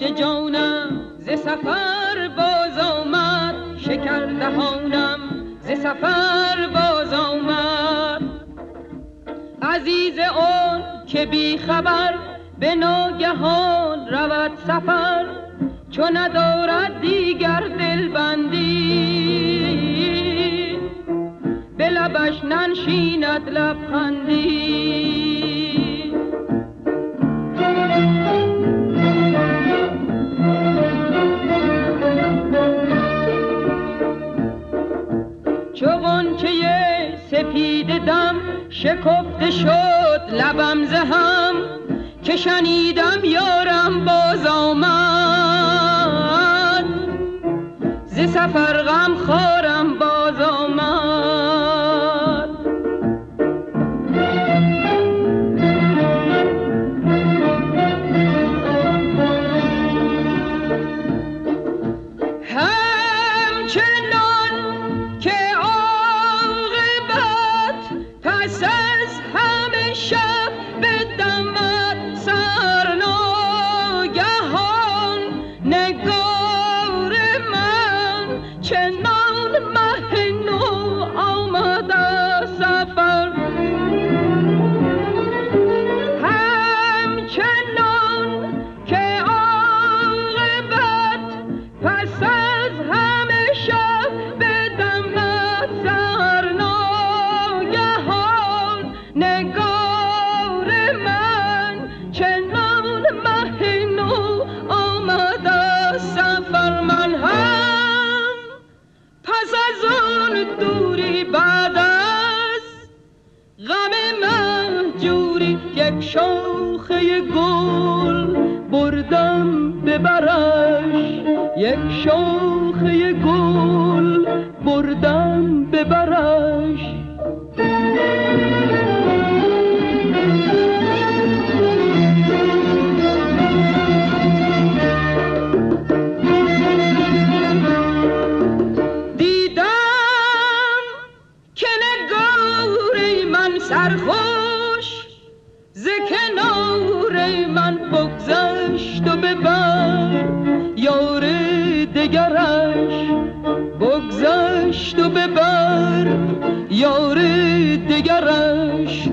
که جانم ز سفر باز آمد، شکر دهانم ز سفر باز آمد. عزیز آن که بی خبر به ناگهان رود سفر، چون ندارد دیگر دلبندی، به لبش ننشیند لبخندی. چو غنچه سپید دم شکفته شد لبم ز هم، که شنیدم یارم باز آمد، ز سفر غم خارم باز آمد. همچنان که عاقبت پس از همه شب بدمد سرناگهان، نگار من چنان مه نو آمد از سفر. همچنان که عاقبت پس از همه شب بدمد سرناگهان، نگار من چنان مه نو آمد از سفر. من هم پس از آن دوری بعد از غم مهجوری، یک شاخه گل بردم به برش، یک شاخه گل بردم به برش. دیدم که نگار من سرخوش ز کنار من بگذشت و به بر یار دگرش، بگذشت و به بر یار دگرش.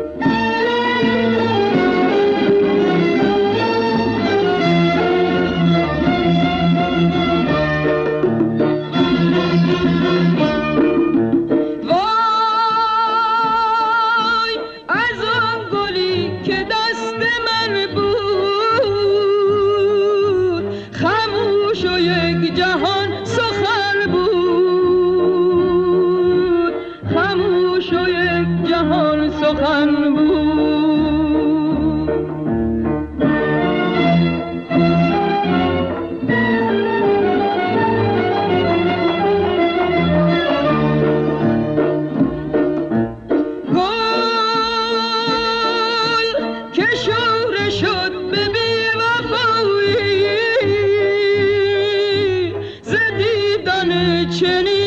وای از آن گلی که دست من بود، خاموش و یک جهان سخن بود، خاموش و یک جهان سخن بود. چنین